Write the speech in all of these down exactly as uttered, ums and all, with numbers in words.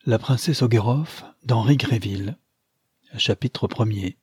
La princesse Oguerov d'Henri Gréville. Chapitre premier.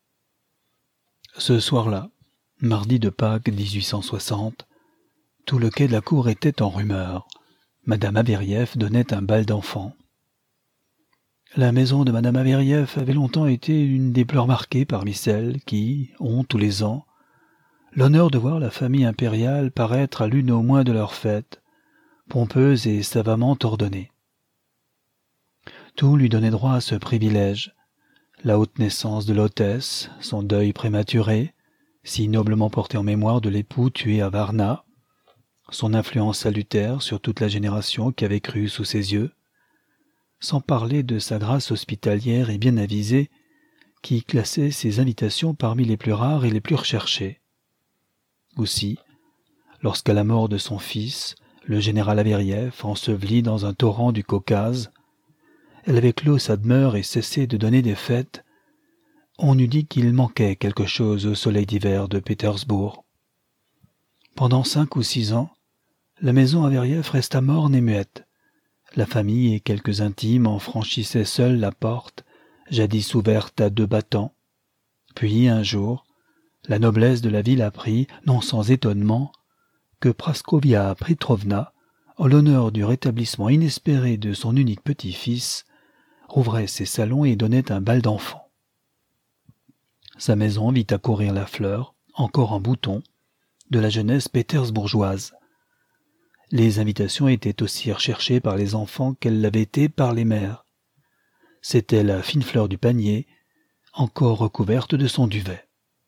Ce soir-là, mardi de Pâques dix-huit cent soixante, tout le quai de la cour était en rumeur. Madame Averiev donnait un bal d'enfants. La maison de Madame Averiev avait longtemps été une des plus remarquées parmi celles qui ont, tous les ans, l'honneur de voir la famille impériale paraître à l'une au moins de leurs fêtes, pompeuse et savamment ordonnée. Tout lui donnait droit à ce privilège. La haute naissance de l'hôtesse, son deuil prématuré, si noblement porté en mémoire de l'époux tué à Varna, son influence salutaire sur toute la génération qui avait cru sous ses yeux, sans parler de sa grâce hospitalière et bien avisée qui classait ses invitations parmi les plus rares et les plus recherchées. Aussi, lorsqu'à la mort de son fils, le général Averiev, enseveli dans un torrent du Caucase, elle avait clos sa demeure et cessé de donner des fêtes, on eût dit qu'il manquait quelque chose au soleil d'hiver de Pétersbourg. Pendant cinq ou six ans, la maison Averiev resta morne et muette. La famille et quelques intimes en franchissaient seuls la porte, jadis ouverte à deux battants. Puis, un jour, la noblesse de la ville apprit, non sans étonnement, que Praskovia Petrovna, en l'honneur du rétablissement inespéré de son unique petit-fils, rouvrait ses salons et donnait un bal d'enfants. Sa maison vit accourir la fleur, encore en bouton, de la jeunesse pétersbourgeoise. Les invitations étaient aussi recherchées par les enfants qu'elles l'avaient été par les mères. C'était la fine fleur du panier, encore recouverte de son duvet.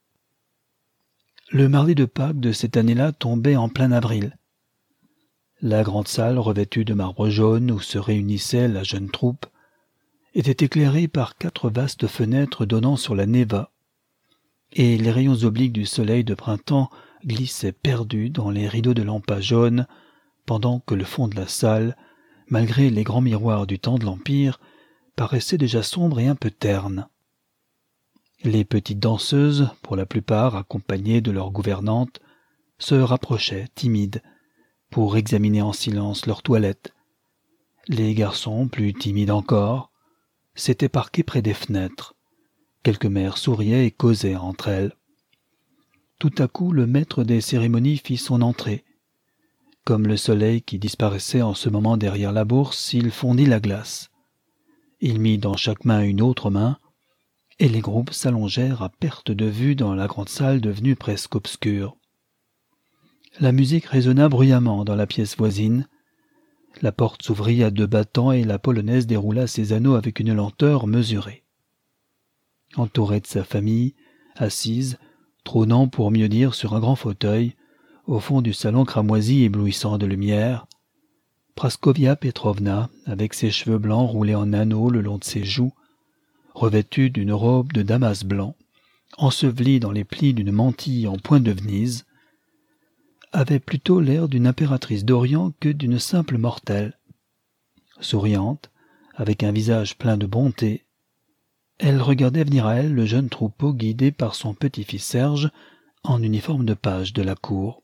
Le mardi de Pâques de cette année-là tombait en plein avril. La grande salle revêtue de marbre jaune où se réunissait la jeune troupe était éclairée par quatre vastes fenêtres donnant sur la Neva, et les rayons obliques du soleil de printemps glissaient perdus dans les rideaux de lampes jaunes, pendant que le fond de la salle, malgré les grands miroirs du temps de l'Empire, paraissait déjà sombre et un peu terne. Les petites danseuses, pour la plupart accompagnées de leurs gouvernantes, se rapprochaient, timides, pour examiner en silence leurs toilettes. Les garçons, plus timides encore, s'étaient parqués près des fenêtres. Quelques mères souriaient et causaient entre elles. Tout à coup, le maître des cérémonies fit son entrée. Comme le soleil qui disparaissait en ce moment derrière la bourse, il fondit la glace. Il mit dans chaque main une autre main, et les groupes s'allongèrent à perte de vue dans la grande salle devenue presque obscure. La musique résonna bruyamment dans la pièce voisine. La porte s'ouvrit à deux battants et la polonaise déroula ses anneaux avec une lenteur mesurée. Entourée de sa famille, assise, trônant pour mieux dire sur un grand fauteuil, au fond du salon cramoisi éblouissant de lumière, Praskovia Petrovna, avec ses cheveux blancs roulés en anneaux le long de ses joues, revêtue d'une robe de damas blanc, ensevelie dans les plis d'une mantille en point de Venise, avait plutôt l'air d'une impératrice d'Orient que d'une simple mortelle. Souriante, avec un visage plein de bonté, elle regardait venir à elle le jeune troupeau guidé par son petit-fils Serge en uniforme de page de la cour.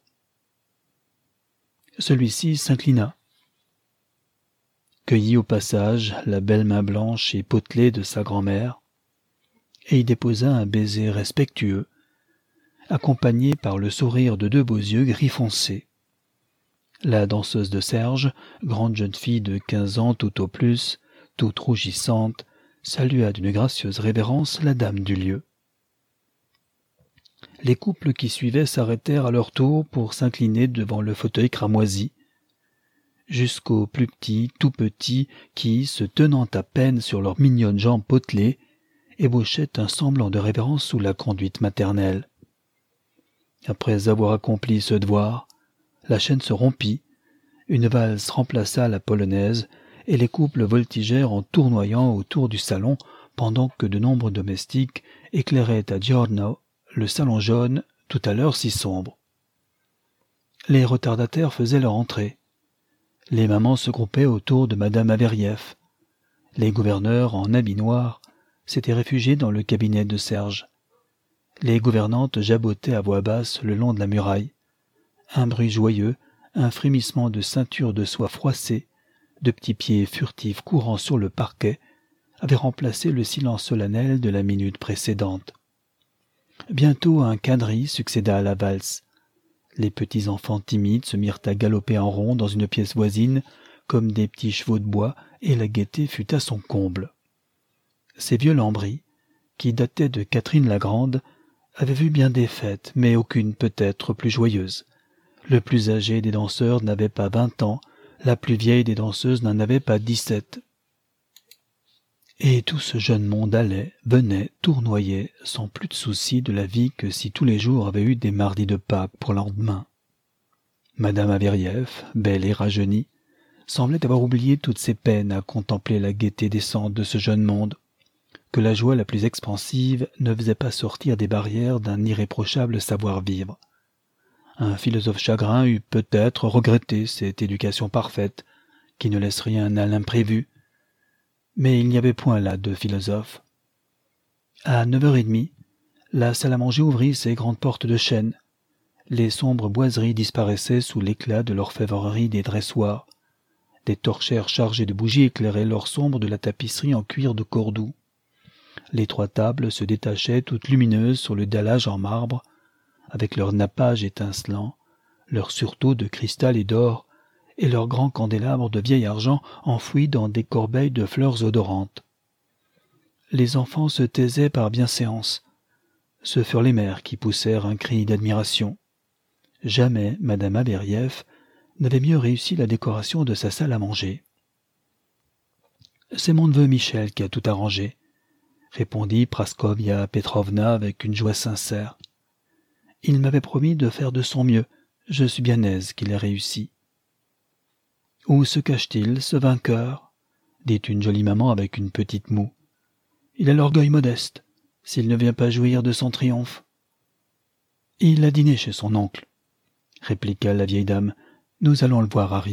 Celui-ci s'inclina, cueillit au passage la belle main blanche et potelée de sa grand-mère, et y déposa un baiser respectueux, accompagné par le sourire de deux beaux yeux gris foncé. La danseuse de Serge, grande jeune fille de quinze ans tout au plus, toute rougissante, salua d'une gracieuse révérence la dame du lieu. Les couples qui suivaient s'arrêtèrent à leur tour pour s'incliner devant le fauteuil cramoisi, jusqu'aux plus petits, tout petits, qui, se tenant à peine sur leurs mignonnes jambes potelées, ébauchaient un semblant de révérence sous la conduite maternelle. Après avoir accompli ce devoir, la chaîne se rompit, une valse remplaça la polonaise, et les couples voltigèrent en tournoyant autour du salon pendant que de nombreux domestiques éclairaient à Giorno le salon jaune, tout à l'heure si sombre. Les retardataires faisaient leur entrée. Les mamans se groupaient autour de Madame Averiev. Les gouverneurs, en habits noirs, s'étaient réfugiés dans le cabinet de Serge. Les gouvernantes jabotaient à voix basse le long de la muraille. Un bruit joyeux, un frémissement de ceinture de soie froissée, de petits pieds furtifs courant sur le parquet, avait remplacé le silence solennel de la minute précédente. Bientôt un quadrille succéda à la valse. Les petits enfants timides se mirent à galoper en rond dans une pièce voisine, comme des petits chevaux de bois, et la gaieté fut à son comble. Ces vieux lambris, qui dataient de Catherine la Grande, avaient vu bien des fêtes, mais aucune peut-être plus joyeuse. Le plus âgé des danseurs n'avait pas vingt ans, la plus vieille des danseuses n'en avait pas dix-sept. Et tout ce jeune monde allait, venait, tournoyait, sans plus de souci de la vie que si tous les jours avaient eu des mardis de Pâques pour lendemain. Madame Averieff, belle et rajeunie, semblait avoir oublié toutes ses peines à contempler la gaieté décente de ce jeune monde, que la joie la plus expansive ne faisait pas sortir des barrières d'un irréprochable savoir-vivre. Un philosophe chagrin eût peut-être regretté cette éducation parfaite, qui ne laisse rien à l'imprévu, mais il n'y avait point là de philosophe. À neuf heures trente, la salle à manger ouvrit ses grandes portes de chêne. Les sombres boiseries disparaissaient sous l'éclat de l'orfèvrerie des dressoirs. Des torchères chargées de bougies éclairaient l'or sombre de la tapisserie en cuir de Cordoue. Les trois tables se détachaient toutes lumineuses sur le dallage en marbre, avec leur nappage étincelant, leurs surtauts de cristal et d'or, et leurs grands candélabres de vieil argent enfouis dans des corbeilles de fleurs odorantes. Les enfants se taisaient par bienséance. Ce furent les mères qui poussèrent un cri d'admiration. Jamais Madame Averieff n'avait mieux réussi la décoration de sa salle à manger. « C'est mon neveu Michel qui a tout arrangé, » répondit Praskovia Petrovna avec une joie sincère. « Il m'avait promis de faire de son mieux. Je suis bien aise qu'il ait réussi. » « Où se cache-t-il, ce vainqueur ?» dit une jolie maman avec une petite moue. « Il a l'orgueil modeste, s'il ne vient pas jouir de son triomphe. »« Il a dîné chez son oncle, » répliqua la vieille dame. « Nous allons le voir arriver. »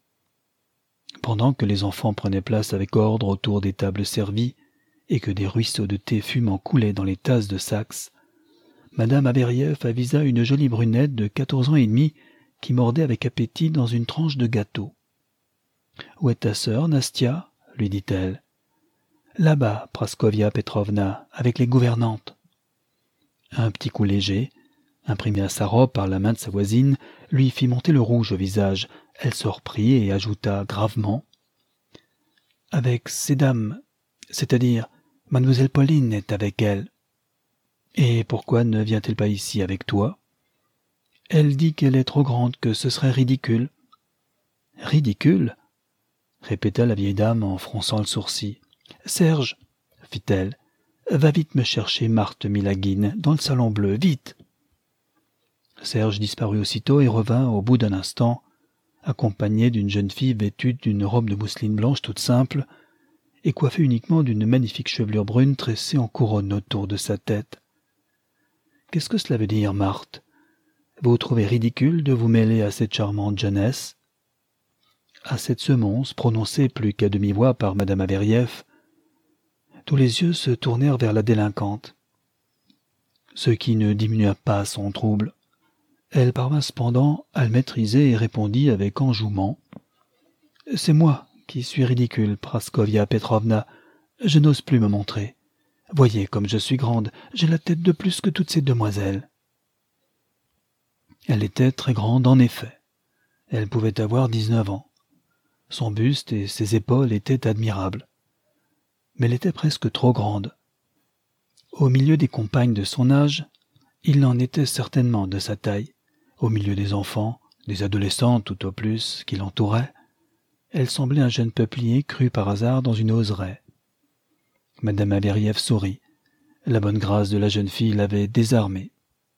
Pendant que les enfants prenaient place avec ordre autour des tables servies et que des ruisseaux de thé fumant coulaient dans les tasses de Saxe, Madame Averieff avisa une jolie brunette de quatorze ans et demi qui mordait avec appétit dans une tranche de gâteau. « Où est ta sœur, Nastia ?» lui dit-elle. « Là-bas, Praskovia Petrovna, avec les gouvernantes. » Un petit coup léger, imprimé à sa robe par la main de sa voisine, lui fit monter le rouge au visage. Elle se reprit et ajouta gravement « Avec ces dames, c'est-à-dire Mademoiselle Pauline est avec elle. »« Et pourquoi ne vient-elle pas ici avec toi ?»« Elle dit qu'elle est trop grande, que ce serait ridicule. »« Ridicule ?» répéta la vieille dame en fronçant le sourcil. « Serge, fit-elle, va vite me chercher Marthe Milagine dans le salon bleu, vite !» Serge disparut aussitôt et revint au bout d'un instant, accompagné d'une jeune fille vêtue d'une robe de mousseline blanche toute simple et coiffée uniquement d'une magnifique chevelure brune tressée en couronne autour de sa tête. « Qu'est-ce que cela veut dire, Marthe ? Vous trouvez ridicule de vous mêler à cette charmante jeunesse ?» À cette semonce, prononcée plus qu'à demi-voix par Madame Averieff, tous les yeux se tournèrent vers la délinquante, ce qui ne diminua pas son trouble. Elle parvint cependant à le maîtriser et répondit avec enjouement. « C'est moi qui suis ridicule, Praskovia Petrovna. Je n'ose plus me montrer. Voyez comme je suis grande, j'ai la tête de plus que toutes ces demoiselles. » Elle était très grande en effet. Elle pouvait avoir dix-neuf ans. Son buste et ses épaules étaient admirables. Mais elle était presque trop grande. Au milieu des compagnes de son âge, il en était certainement de sa taille. Au milieu des enfants, des adolescents tout au plus, qui l'entouraient, elle semblait un jeune peuplier cru par hasard dans une oseraie. Madame Averieff sourit. La bonne grâce de la jeune fille l'avait désarmée.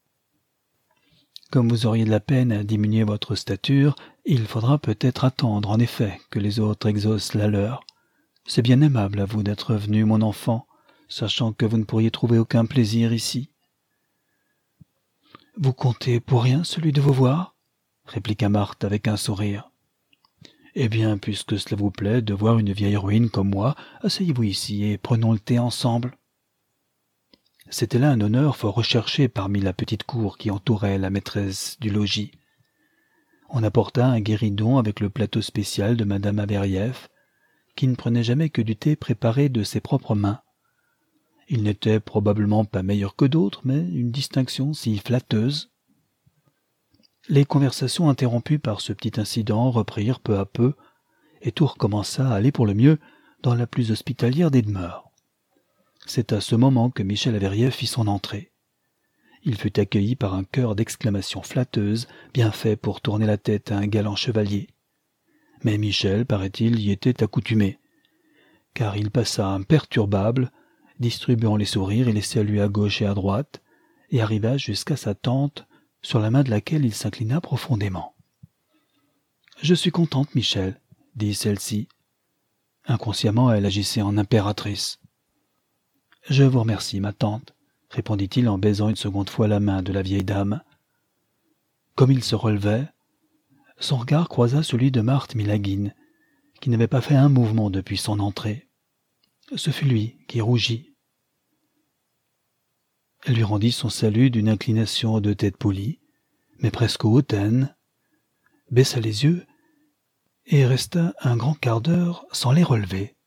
« Comme vous auriez de la peine à diminuer votre stature, il faudra peut-être attendre, en effet, que les autres exaucent la leur. C'est bien aimable à vous d'être venu, mon enfant, sachant que vous ne pourriez trouver aucun plaisir ici. »« Vous comptez pour rien celui de vous voir ?» répliqua Marthe avec un sourire. « Eh bien, puisque cela vous plaît de voir une vieille ruine comme moi, asseyez-vous ici et prenons le thé ensemble. » C'était là un honneur fort recherché parmi la petite cour qui entourait la maîtresse du logis. On apporta un guéridon avec le plateau spécial de madame Aberrièf, qui ne prenait jamais que du thé préparé de ses propres mains. Il n'était probablement pas meilleur que d'autres, mais une distinction si flatteuse. Les conversations interrompues par ce petit incident reprirent peu à peu, et tout recommença à aller pour le mieux dans la plus hospitalière des demeures. C'est à ce moment que Michel Averriès fit son entrée. Il fut accueilli par un chœur d'exclamations flatteuses, bien fait pour tourner la tête à un galant chevalier. Mais Michel, paraît-il, y était accoutumé, car il passa imperturbable, distribuant les sourires et les saluts à gauche et à droite, et arriva jusqu'à sa tante, sur la main de laquelle il s'inclina profondément. « Je suis contente, Michel, » dit celle-ci. Inconsciemment, elle agissait en impératrice. « Je vous remercie, ma tante, » répondit-il en baisant une seconde fois la main de la vieille dame. Comme il se relevait, son regard croisa celui de Marthe Milagin, qui n'avait pas fait un mouvement depuis son entrée. Ce fut lui qui rougit. Elle lui rendit son salut d'une inclination de tête polie, mais presque hautaine, baissa les yeux et resta un grand quart d'heure sans les relever.